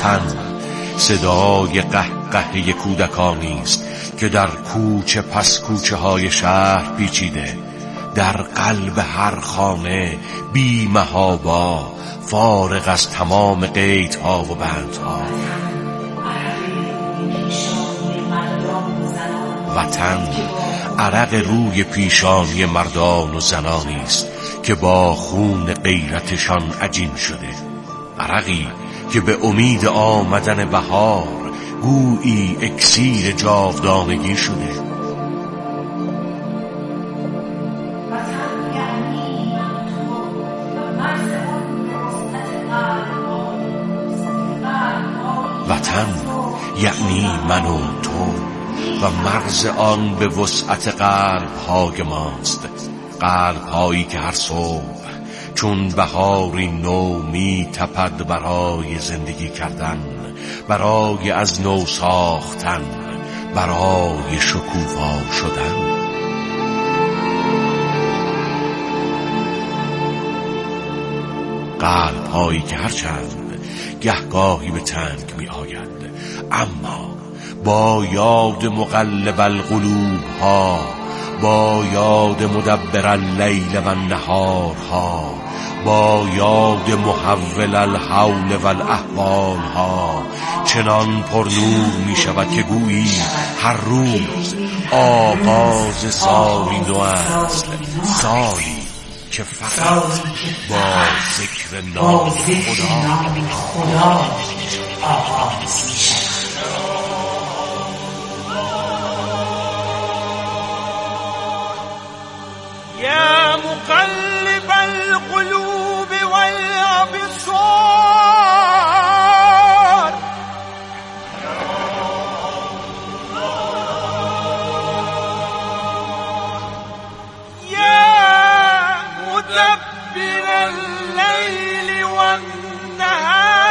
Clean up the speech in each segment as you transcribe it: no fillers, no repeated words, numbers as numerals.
وطن صدای قهقه کودکانی است که در کوچه پس کوچه های شهر پیچیده، در قلب هر خانه بی محابا، فارغ از تمام قیدها و بندها. وطن عرق روی پیشانی مردان و زنانی است که با خون غیرتشان عجین شده، عرقی که به امید آمدن بهار گویی اکسیر جاودانگی شده. وطن یعنی من و تو و مرز آن به وسعت قلب‌های ماست، قلب‌هایی که هر صبح چون بهاری نو می تپد برای زندگی کردن، برای از نو ساختن، برای شکوفا شدن. قلب‌هایی که هرچند گهگاهی به تنگ می آید، اما با یاد مقلب القلوب ها، با یاد مدبر اللیل و النهار ها، با یاد محول الحول و الاحوال ها چنان پر نور می شود که گویی هر روز آغاز سالی نو است، سالی که فقط با ذکر نام خدا آغاز می شود. يا مقلب القلوب والأبصار يا مدبر الليل والنهار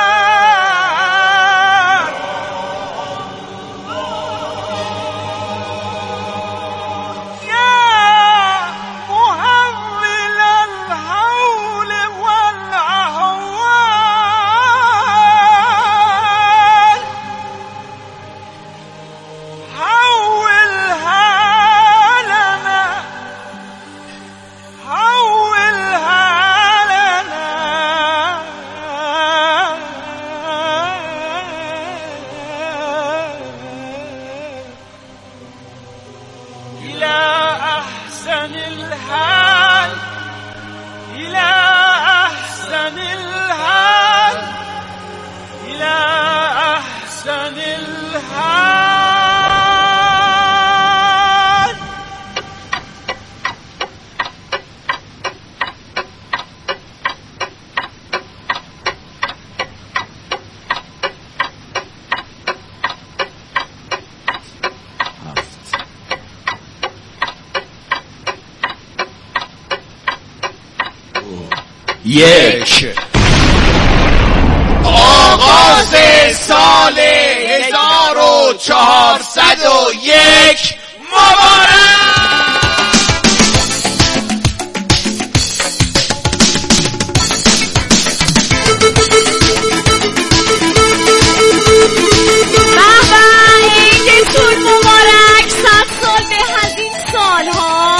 یک آغاز سال 1401 مبارک. عیدتون مبارک، 100 سال به از این سالها.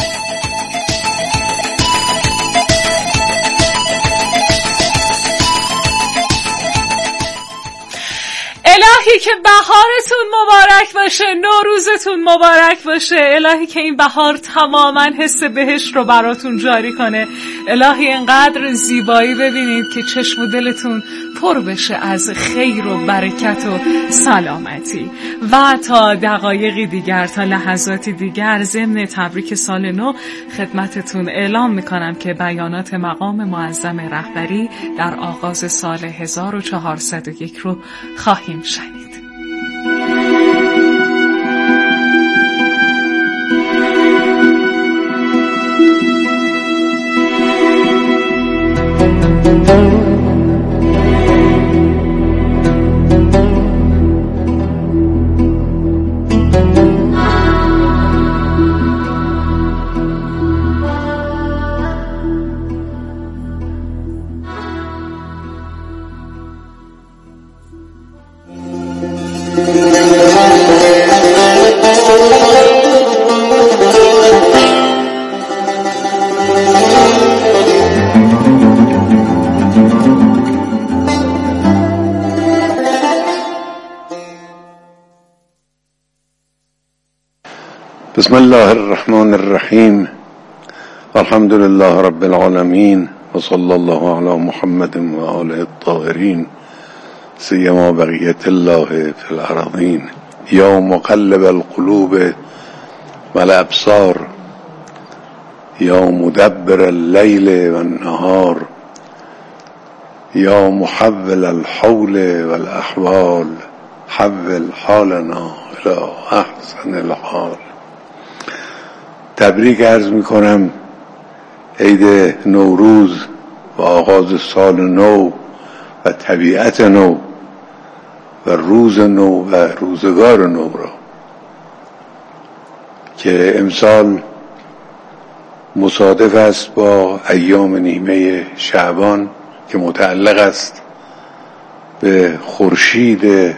الهی که بهارتون مبارک باشه، نوروزتون مبارک باشه. الهی که این بهار تماما حس بهشت رو براتون جاری کنه. الهی اینقدر زیبایی ببینید که چشم و دلتون پر بشه از خیر و برکت و سلامتی. و تا دقایقی دیگر، تا لحظاتی دیگر، ضمن تبریک سال نو خدمتتون اعلام میکنم که بیانات مقام معظم رهبری در آغاز سال 1401 رو خواهیم شنید. بسم الله الرحمن الرحیم الحمد لله رب العالمین و صلی الله علی محمد و آله الطاهرین سیما بقیت الله فی الارضین یا مقلب القلوب و الابصار یا مدبر اللیل و النهار یا محول الحول و الاحوال حول حالنا الی احسن الحال. تبریک عرض می کنم عید نوروز و آغاز سال نو و طبیعت نو و روز نو و روزگار نو را که امسال مصادف است با ایام نیمه شعبان که متعلق است به خورشید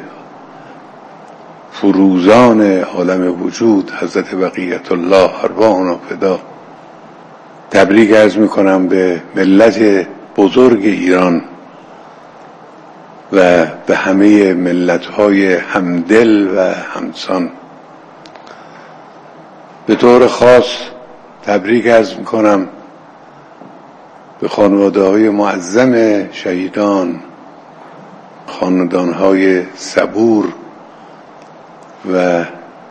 فروزان عالم وجود حضرت بقیت الله ارواحنا فدا. تبریک عرض میکنم به ملت بزرگ ایران و به همه ملت‌های همدل و همسان. به طور خاص تبریک عرض میکنم به خانواده‌های معظم شهیدان، خاندان‌های صبور و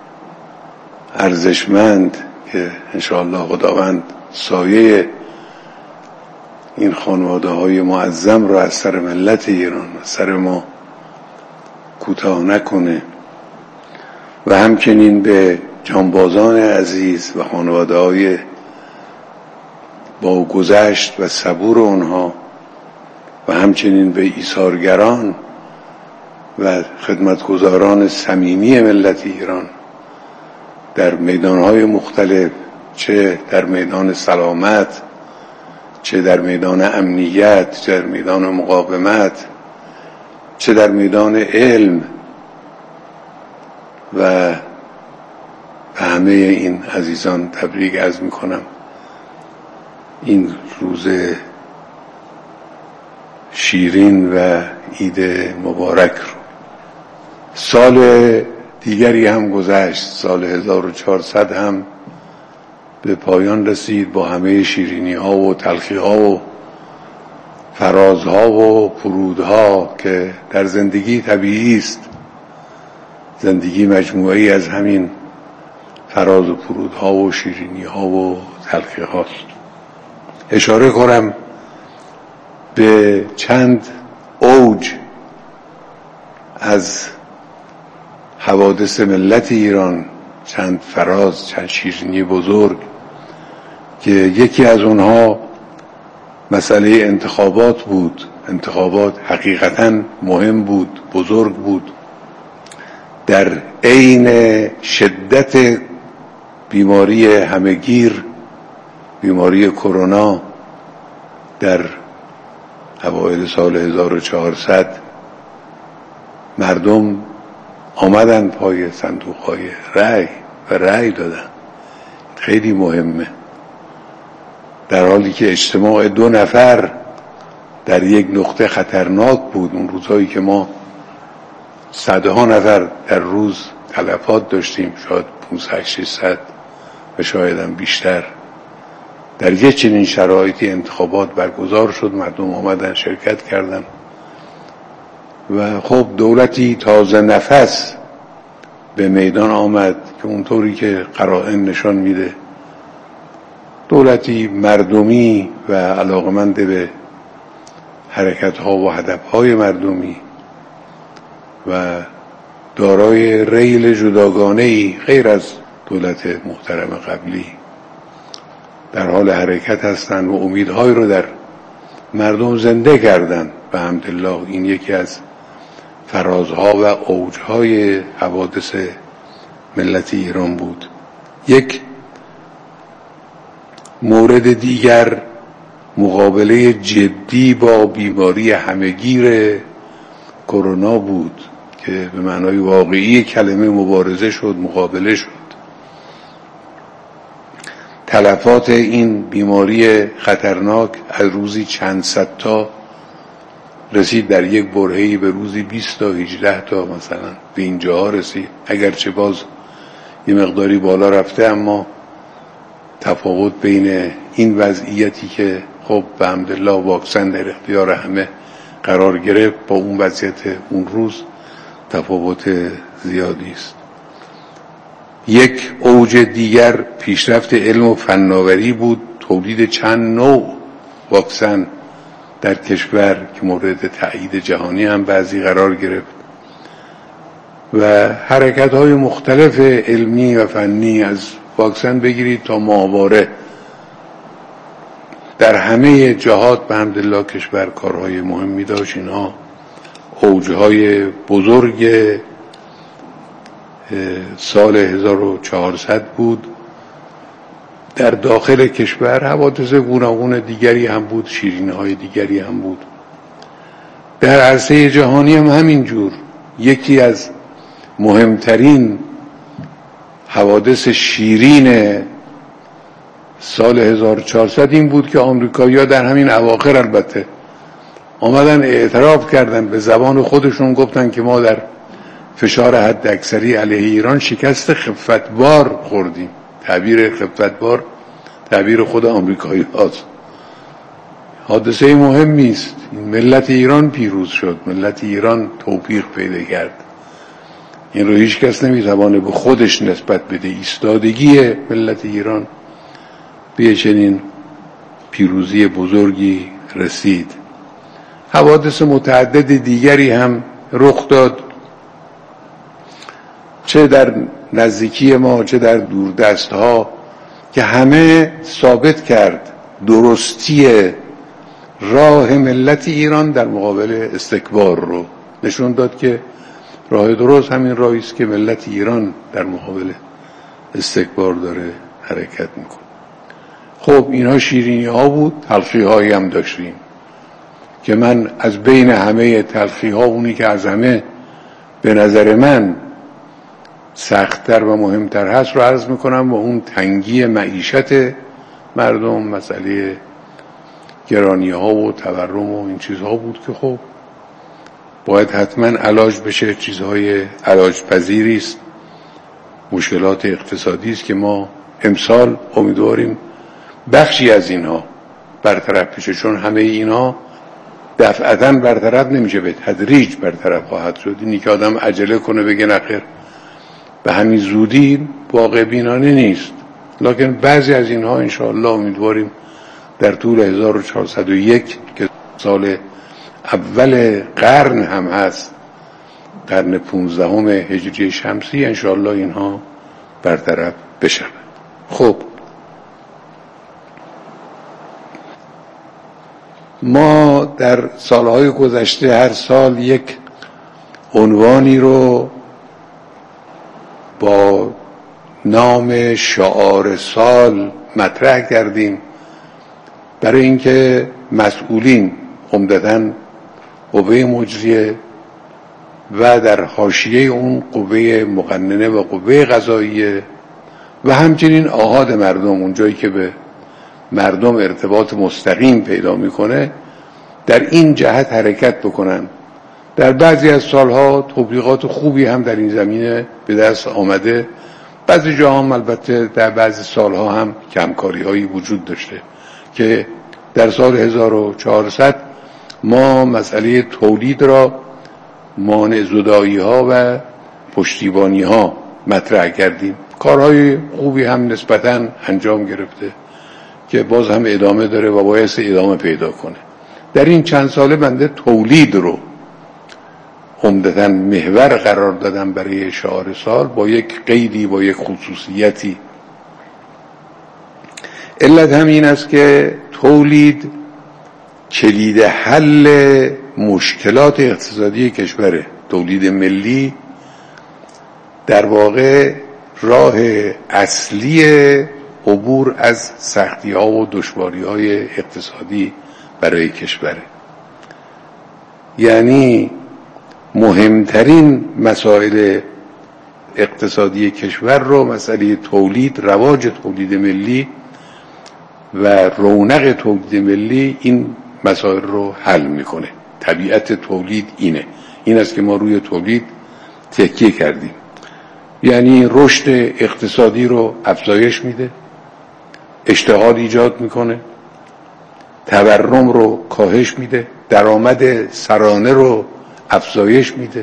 ارزشمند که انشاءالله خداوند سایه این خانواده‌های معظم را از سر ملت ایران از سر ما کوتاه نکنه و همچنین به جانبازان عزیز و خانواده‌های با گذشت و صبور آنها و همچنین به ایثارگران و خدمتگزاران صمیمی ملت ایران در میدانهای مختلف، چه در میدان سلامت، چه در میدان امنیت، چه در میدان مقاومت، چه در میدان علم و به همه این عزیزان تبریک عرض میکنم این روز شیرین و عید مبارک رو. سال دیگری هم گذشت، سال 1400 هم به پایان رسید با همه شیرینی ها و تلخی ها و فرازها و فرودها که در زندگی طبیعی است. زندگی مجموعی از همین فراز و فرودها و شیرینی ها و تلخی هاست. اشاره کنم به چند اوج از حوادث ملت ایران، چند فراز، چند شیرینی بزرگ که یکی از اونها مسئله انتخابات بود. انتخابات حقیقتاً مهم بود، بزرگ بود. در عین شدت بیماری همهگیر، بیماری کرونا در اوایل سال 1400 مردم آمدن پای صندوق‌های رأی و رأی دادن. خیلی مهمه. در حالی که اجتماع 2 نفر در یک نقطه خطرناک بود. اون روزهایی که ما صدها نفر در روز تلفات داشتیم، شاید 500-600 و شاید هم بیشتر. در یک چنین شرایطی انتخابات برگزار شد، مردم آمدن شرکت کردن و خب دولتی تازه نفس به میدان آمد که اونطوری که قرائن نشان میده دولتی مردمی و علاقمند به حرکت‌ها و هدف‌های مردمی و دارای ریل جداگانه‌ای غیر از دولت محترم قبلی در حال حرکت هستند و امیدهای رو در مردم زنده کردند. به حمدالله این یکی از فرازها و اوجهای حوادث ملت ایران بود. یک مورد دیگر مقابله جدی با بیماری همهگیر کرونا بود که به معنای واقعی کلمه مبارزه شد، مقابله شد. تلفات این بیماری خطرناک از روزی چند صد تا رسید در یک برهه‌ای به روزی 20 تا 18 تا مثلا به اینجاها رسید. اگرچه باز یه مقداری بالا رفته، اما تفاوت بین این وضعیتی که خب به حمدالله واکسن در اختیار همه قرار گرفت با اون وضعیت اون روز تفاوت زیادی است. یک اوج دیگر پیشرفت علم و فناوری بود، تولید چند نوع واکسن در کشور که مورد تایید جهانی هم بعضی قرار گرفت و حرکت‌های مختلف علمی و فنی، از واکسن بگیرید تا ماهواره، در همه جهات به حمدالله کشور کارهای مهمی داشت. اینها اوجهای بزرگ سال 1400 بود. در داخل کشور حوادث گوناگون دیگری هم بود، شیرینی‌های دیگری هم بود. در عرصه جهانی هم همینجور. یکی از مهمترین حوادث شیرین سال 1400 این بود که آمریکایی‌ها در همین اواخر البته آمدن اعتراف کردن، به زبان خودشون گفتن که ما در فشار حد اکثری علیه ایران شکست خفتبار خوردیم. تعبیر خفتبار تعبیر خود آمریکایی هاست. حادثه مهمی است. ملت ایران پیروز شد، ملت ایران توفیق پیدا کرد. این رو هیچ کس نمیتوانه به خودش نسبت بده. ایستادگی ملت ایران به چنین پیروزی بزرگی رسید. حوادث متعدد دیگری هم رخ داد، چه در نزدیکی ما چه در دوردستها، که همه ثابت کرد درستی راه ملت ایران در مقابل استکبار رو. نشون داد که راه درست همین راهی است که ملت ایران در مقابل استکبار داره حرکت میکنه. خب اینها شیرینی ها بود، تلخی هایی هم داشتیم که من از بین همه تلخی ها اونی که از همه به نظر من سخت‌تر و مهمتر هست رو عرض میکنم، و اون تنگی معیشت مردم، مسئله گرانی ها و تورم و این چیزها بود که خب باید حتما علاج بشه. چیزهای علاج پذیری است، مشکلات اقتصادی است که ما امسال امیدواریم بخشی از اینها برطرف بشه، چون همه اینها دفعتاً برطرف نمیشه، به تدریج برطرف خواهد شد. اینی که آدم عجله کنه بگه نخیر به همین زودی واقع بینانه نیست، لکن بعضی از اینها انشاءالله امیدواریم در طول 1401 که سال اول قرن هم هست، قرن 15 هجری شمسی، انشاءالله اینها برطرف بشن. خب ما در سالهای گذشته هر سال یک عنوانی رو با نام شعار سال مطرح کردیم، برای اینکه مسئولین، عمدتاً قوه مجریه و در حاشیه اون قوه مقننه و قوه قضاییه و همچنین آحاد مردم، اونجایی که به مردم ارتباط مستقیم پیدا میکنه، در این جهت حرکت بکنن. در بعضی از سالها توفیقات خوبی هم در این زمینه به دست آمده، بعضی جاها هم البته در بعضی سالها هم کمکاری هایی وجود داشته که در سال 1400 ما مسئله تولید را مانع زدایی ها و پشتیبانی ها مطرح کردیم. کارهای خوبی هم نسبتاً انجام گرفته که باز هم ادامه داره و باید ادامه پیدا کنه. در این چند ساله بنده تولید رو عمدتاً محور قرار دادم برای شعار سال، با یک قیدی، با یک خصوصیتی. علت همین است که تولید کلید حل مشکلات اقتصادی کشوره. تولید ملی در واقع راه اصلی عبور از سختی ها و دشواری های اقتصادی برای کشوره. یعنی مهمترین مسائل اقتصادی کشور رو، مسئله تولید، رواج تولید ملی و رونق تولید ملی، این مسائل رو حل میکنه. طبیعت تولید این است که ما روی تولید تکیه کردیم. یعنی رشد اقتصادی رو افزایش میده، اشتغال ایجاد میکنه، تورم رو کاهش میده، درآمد سرانه رو افزایش میده،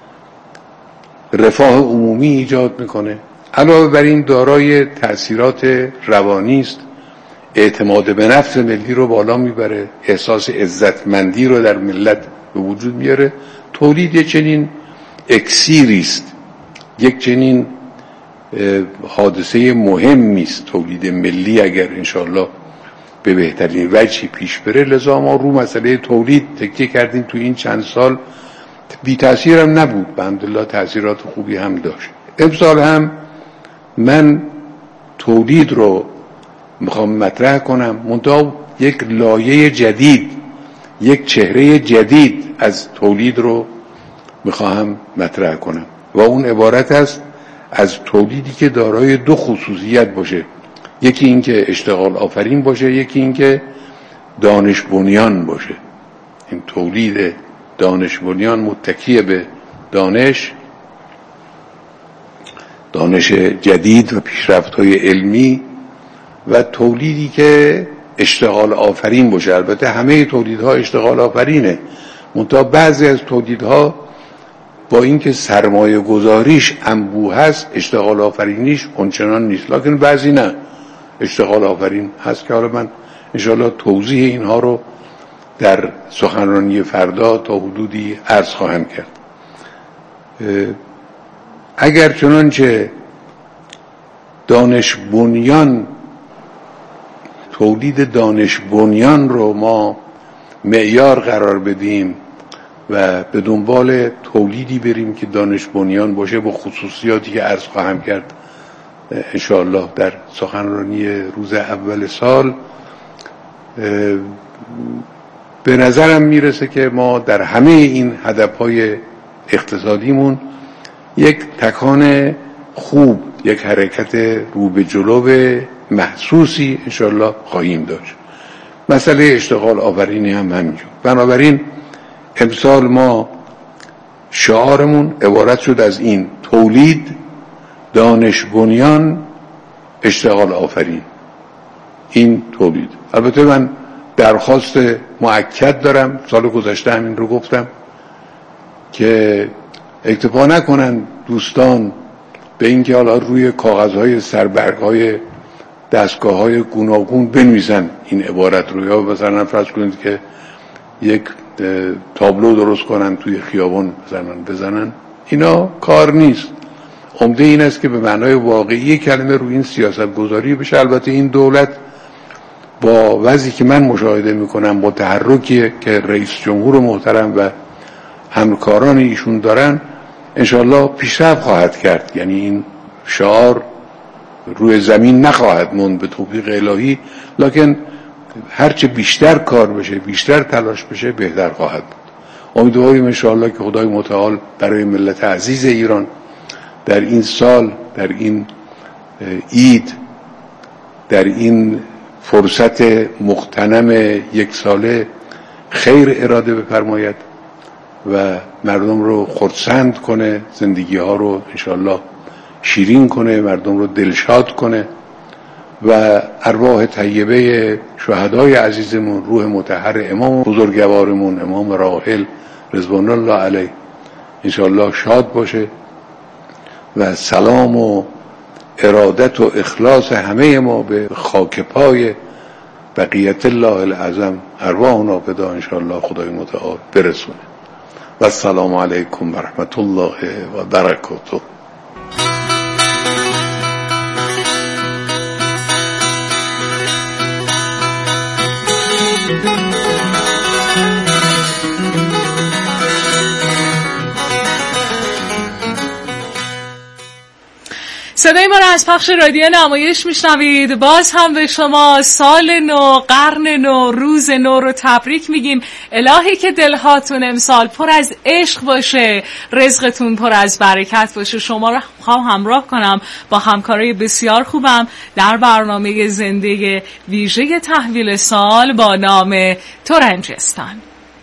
رفاه عمومی ایجاد میکنه. علاوه بر این دارای تأثیرات روانی است، اعتماد به نفس ملی رو بالا میبره، احساس عزتمندی رو در ملت به وجود میاره. تولید یک چنین اکسیری است، یک چنین حادثه مهمی است تولید ملی، اگر انشاءالله به بهترین وجهی پیش بره. لذا ما رو مسئله تولید تکیه کردیم. تو این چند سال بی تأثیر هم نبود، الحمدلله تأثیرات خوبی هم داشت. امسال هم من تولید رو میخوام مطرح کنم، منتها یک لایه جدید، یک چهره جدید از تولید رو میخوام مطرح کنم و اون عبارت است از تولیدی که دارای دو خصوصیت باشه. یکی این که اشتغال آفرین باشه، یکی این که دانش بنیان باشه. این تولید دانش بنیان متکی به دانش جدید و پیشرفت‌های علمی و تولیدی که اشتغال آفرین باشه. البته همه تولیدها اشتغال آفرینه، منتها بعضی از تولیدها با اینکه سرمایه گذاریش انبوه هست، اشتغال آفرینیش اونچنان نیست. لکن بعضی نه، اشتغال آفرین هست که حالا من انشاءالله توضیح اینها رو در سخنرانی فردا تا حدودی عرض خواهم کرد. اگر چنانچه دانش بنیان، تولید دانش بنیان رو ما معیار قرار بدیم و به دنبال تولیدی بریم که دانش بنیان باشه با خصوصیاتی که عرض خواهم کرد انشاءالله در سخنرانی روز اول سال، به نظرم میرسه که ما در همه این هدفهای اقتصادیمون یک تکان خوب، یک حرکت رو به جلو محسوسی انشاءالله خواهیم داشت. مسئله اشتغال آفرینی هم همینجور. بنابراین امسال ما شعارمون عبارت شد از این: تولید، دانش بنیان، اشتغال آفرین. این تولید. البته من درخواست مؤکد دارم، سال گذشته همین رو گفتم که اکتفا نکنن دوستان به این که حالا روی کاغذهای سربرگهای دستگاه‌های گوناگون بنویسن این عبارت رو، یا مثلا فرض کنید که یک تابلو درست کنن توی خیابان بزنن. اینا کار نیست. عمده این است که به معنای واقعی کلمه روی این سیاست گذاری بشه. البته این دولت با وضعی که من مشاهده میکنم، با تحرکی که رئیس جمهور محترم و همکاران ایشون دارن، انشاءالله پیشرفت خواهد کرد. یعنی این شعار روی زمین نخواهد موند به توفیق الهی، لکن هرچه بیشتر کار بشه، بیشتر تلاش بشه، بهتر خواهد بود. امیدواریم انشاءالله که خدای متعال برای ملت عزیز ایران در این سال، در این عید، در این فرصت مغتنم یک ساله خیر اراده بفرماید و مردم رو خرسند کنه، زندگی ها رو انشاءالله شیرین کنه، مردم رو دلشاد کنه و ارواح طیبه شهدای عزیزمون، روح مطهر امام بزرگوارمون امام راحل رضوان الله علیه انشاءالله شاد باشه و سلام و ارادت و اخلاص همه ما به خاک پای بقیت الله العظم ارواح نافذه انشاءالله خدای متعال برسونه. و السلام علیکم و رحمت الله و برکاته. صدای ما را از پخش رادیو نمایش میشنوید. باز هم به شما سال نو، قرن نو، روز نو رو تبریک میگیم. الهی که دلهاتون امسال پر از عشق باشه، رزقتون پر از برکت باشه. شما رو همراه کنم با همکارای بسیار خوبم در برنامه زنده ویژه تحویل سال با نام ترنجستان.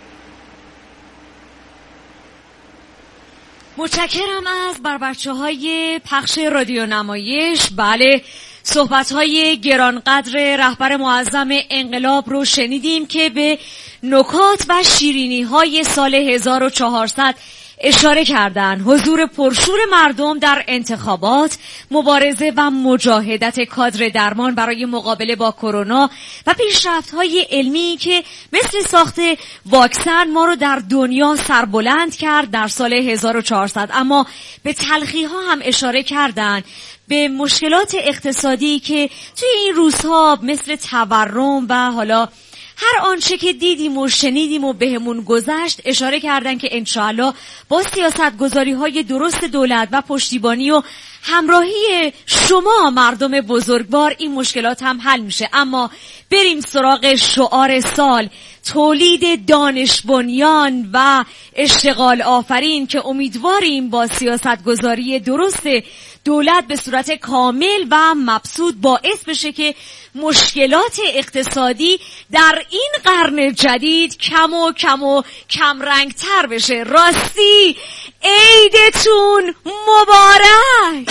متشکرم از بچه‌های پخش رادیو نمایش. بله، صحبت‌های گرانقدر رهبر معظم انقلاب رو شنیدیم که به نکات و شیرینی‌های سال 1400 اشاره کردن. حضور پرشور مردم در انتخابات، مبارزه و مجاهدت کادر درمان برای مقابله با کرونا و پیشرفت‌های علمی که مثل ساخت واکسن ما رو در دنیا سربلند کرد در سال 1400. اما به تلخی‌ها هم اشاره کردن، به مشکلات اقتصادی که توی این روزها مثل تورم و حالا هر آنچه که دیدیم و شنیدیم و بهمون گذشت اشاره کردن که انشاءالله با سیاستگذاری‌های درست دولت و پشتیبانی و همراهی شما مردم بزرگوار این مشکلات هم حل میشه. اما بریم سراغ شعار سال، تولید دانش بنیان و اشتغال آفرین، که امیدواریم با سیاستگذاری درست دولت به صورت کامل و مبسوط باعث بشه که مشکلات اقتصادی در این قرن جدید کم رنگتر بشه. راستی عیدتون مبارک.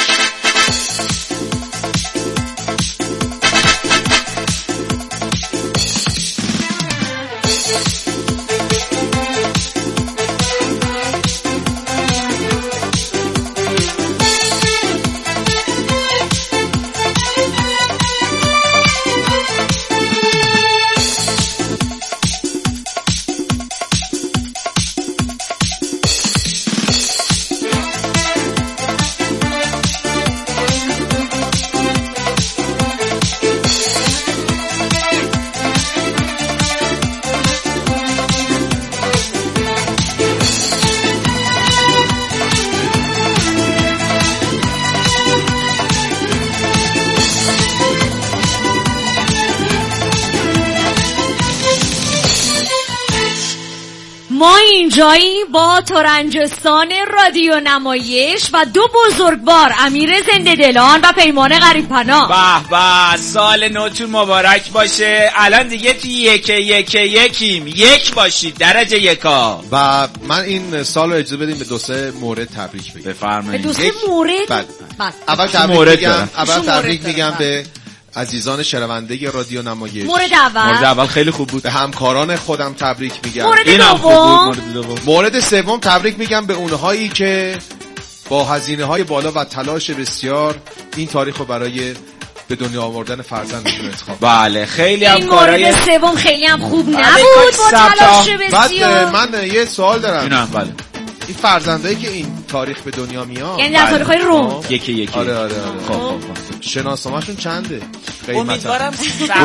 ما اینجایی با ترنجستان رادیو نمایش و دو بزرگوار، امیر زنده دلان و پیمان غریب پناه. به به، سال نوتون مبارک باشه. الان دیگه تو یکیم، یک باشید، درجه یکا. و من این سال رو اجازه بدیم به دو سه مورد تبریک بگم. بفرمایید. به دو سه مورد؟ بله. اول تبریک میگم به عزیزان شنونده رادیو نمایش. مورد اول خیلی خوب بود. به همکاران خودم تبریک میگم. مورد سوم تبریک میگم به اونهایی که با هزینه‌های بالا و تلاش بسیار این تاریخ رو برای به دنیا آوردن فرزندشون انتخاب. بله، خیلی هم کارهای مورد سوم خیلی هم خوب نبود با تلاش بسیار. بعد من یه سوال دارم. بله. این فرزندایی که این تاریخ به دنیا میاد، یعنی در تاریخ‌های روم یکی. آره. خب. شناسنامه‌شون چنده؟ امیدوارم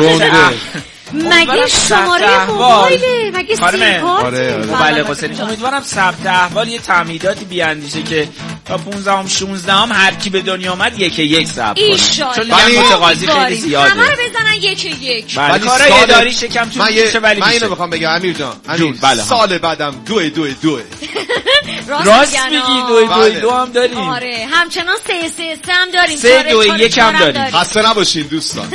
مگه شماره موبایله؟ مگه سیم کارت؟ آره. بله قصه. امیدوارم ثبت احوال یه تعمیداتی بیاندیشه که تا 15ام 16ام هر کی به دنیا اومد یک ثبت کنه، چون متقاضی خیلی زیاده. همه رو بزنن یک. بله، کار اداری شکم طول میشه ولی من اینو بخوام بگم امیر جان، بله. سال بعدم 2 راست میگی، 2 هم داریم. آره، همچنان 3 هم داریم، 3 2 1 هم داریم. خسته نباشین دوستان.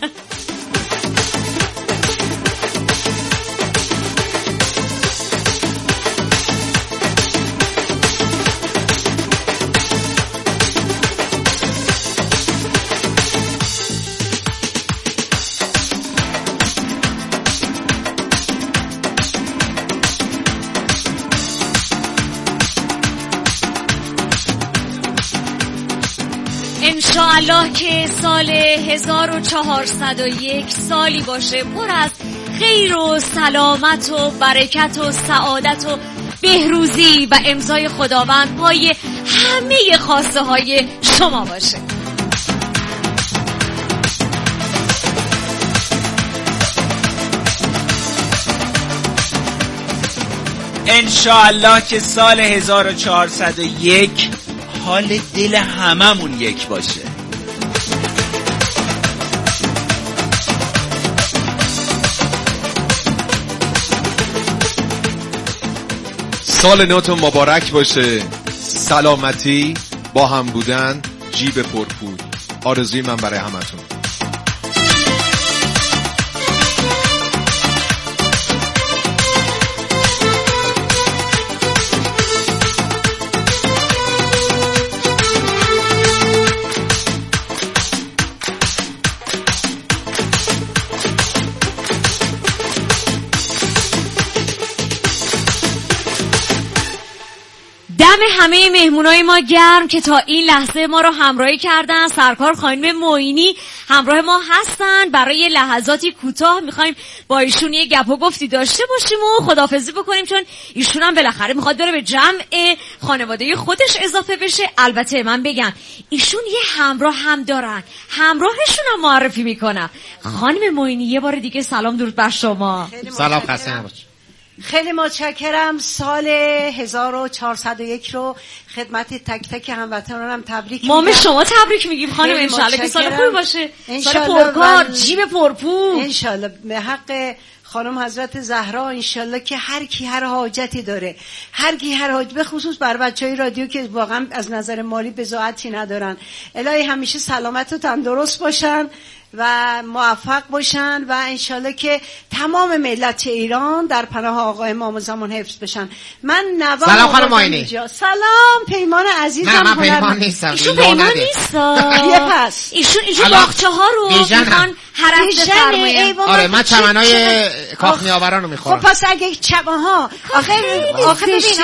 انشاءالله که سال 1401 سالی باشه پر از خیر و سلامت و برکت و سعادت و بهروزی و امضای خداوند پای همه خواسته های شما باشه. انشاءالله که سال 1401 حال دل هممون یک باشه. سال نوتون مبارک باشه. سلامتی، با هم بودن، جیب پرپول. آرزوی من برای همتون. دم همه مهمونای ما گرم که تا این لحظه ما رو همراهی کردن. سرکار خانم معینی همراه ما هستن. برای لحظاتی کوتاه میخوایم با ایشون یه گپ و گفتی داشته باشیم و خداحافظی بکنیم، چون ایشون هم بالاخره میخواد بره به جمع خانواده خودش اضافه بشه. البته من بگم ایشون یه همراه هم دارن، همراهشون هم معرفی میکنم. خانم معینی یه بار دیگه سلام درود بر شما. سلام، خسته نباشید. خیلی متشکرم. سال 1401 رو خدمت تک تک هموطنانم تبریک میگم. ما به شما تبریک میگیم خانم، انشالله که سال خوبی باشه، سال پرکار، جیب پرپول انشالله. به حق خانم حضرت زهرا انشالله که هر کی هر حاجتی داره، هر کی هر حاجت، به خصوص بر بچهای رادیو که واقعا از نظر مالی بضاعتی ندارن، الهی همیشه سلامت و تندرست باشن و موفق باشن و انشالله که تمام ملت ایران در پناه آقای امام زمان حفظ بشن. من نوام. سلام خانم معینی. سلام پیمان عزیزم. نه من پیمان نیستم. ایشون پیمان نیست. یه پس ایشون باغچه ها رو میخوان هرچه فرمایید. آره من چمنای کاخ نیاوران رو میخورم. خب پس اگه چمنها آخه ببین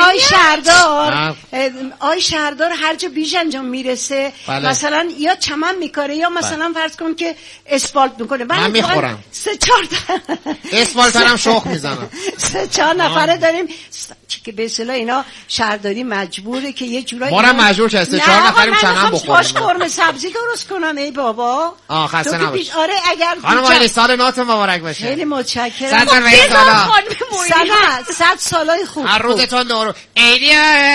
آی شهردار هر جا بیش انجام میرسه مثلا یا چمن میکاره یا مثلا فرض کن که اسفالت میکنه. من میخورم 3-4 اسفالت هم شخ میزنم. 3-4 نفره داریم که به اصطلاح اینا شهرداری مجبوره که یه جورایی ما مجبور که 3-4 نفریم چمن بخوریم. باش قرمه سبزی درست کنم. ای بابا خسته نباش. آره اگر خانم معینی سال نوتون مبارک باشه. خیلی متشکرم. 100 سالای خوب. هر روزتون دورو عیدی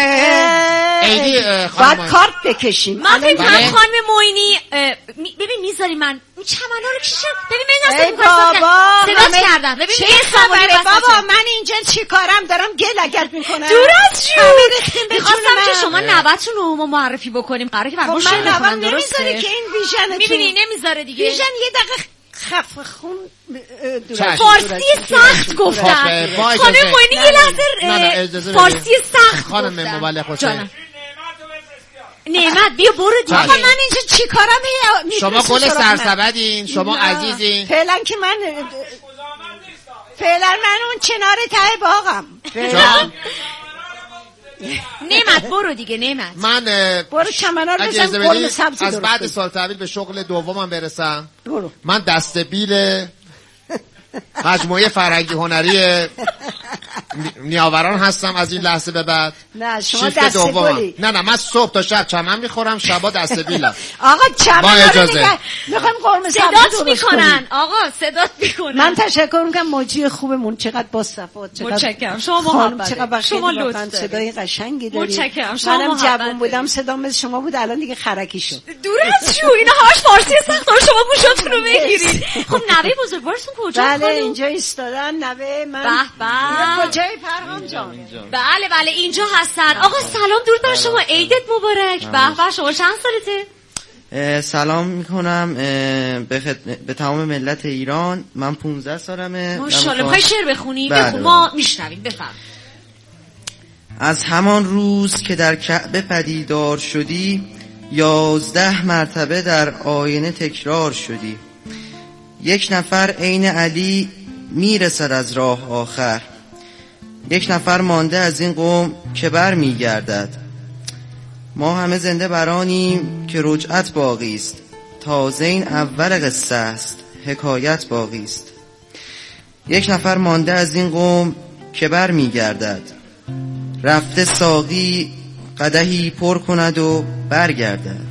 باید کارت بکشیم. من فکر کنم خانم معینی ببین میذاری من این چمنا رو کشم. ببین من ای بابا صداش کردم. ببین چه خبره بابا، من اینجا چی کارم دارم گلگت میکنم. دور از جون. میخواستم که شما نوتون رو ما معرفی بکنیم. قراره که برامون شعر بخونن. نمیذاره که این ویژنتون. میبینی نمیذاره دیگه. ویژن یه دقیقه خفه خون فارسی سخت گفتن. خانم معینی یه لحظه فارسی سخت گفتن. خانم مبلغ حسین نعمت بیا برو دیگه. آقا من اینجا چی کارم؟ شما گل سرسبدین، شما عزیزین. فعلا که من اون چنار ته باغم. نعمت برو دیگه. نعمت من برو چمنا رو بزن قرمه سبزی از بعد سال تحویل به شغل دومم برسم. برو. من دسته‌بیل مجموعه فرهنگی هنری نیاوران هستم از این لحظه به بعد. نه شما دسته‌بیلی. نه من صبح تا شب چمن میخورم، شبا دسته‌بیلم. آقا چمن رو دیگه میخوام قرمه سبزی صدات میکنن. آقا صدات میکنن. من تشکر میکنم مجری خوبمون، چقدر با صفات، متشکرم. شما محبت، شما لطف صدای قشنگی دارید. متشکرم. منم جوون بودم صدام مثل شما بود، الان دیگه خرکی شد. دور از شو اینا هاش فارسی سخت داره. شما گوشاتون رو بگیرید. خب نوه بزرگوارتون کجا؟ بله اینجا ایستادن. نوه من به کجای پرهام جان؟ بله اینجا هستن. آقا سلام درود بر شما، عیدت مبارک. به شما چند سالته؟ سلام میکنم به تمام ملت ایران. من 15 سالمه. ماشاءالله. میخوای شعر بخونی؟ بخون ما میشنویم. بفرم. از همان روز که در کعبه پدیدار شدی 11 مرتبه در آینه تکرار شدی. یک نفر عین علی میرسد از راه آخر، یک نفر مانده از این قوم که بر میگردد. ما همه زنده برانیم که رجعت باقی است، تازه این اول قصه است حکایت باقی است. یک نفر مانده از این قوم که بر میگردد، رفته ساقی قدحی پر کند و برگردد.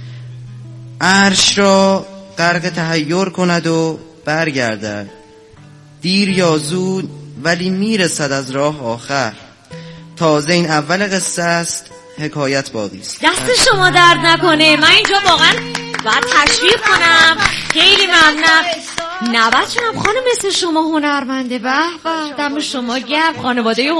عرش را غرق تحیر کند و برگردد. دیر یا زود ولی میرسد از راه آخر، تازه این اول قصه است حکایت باقی است. دست شما درد نکنه. من اینجا واقعا باید تشویق کنم. خیلی ممنونم. نوتونم خانم مثل شما هنرمنده. به به دم شما گرم. خانواده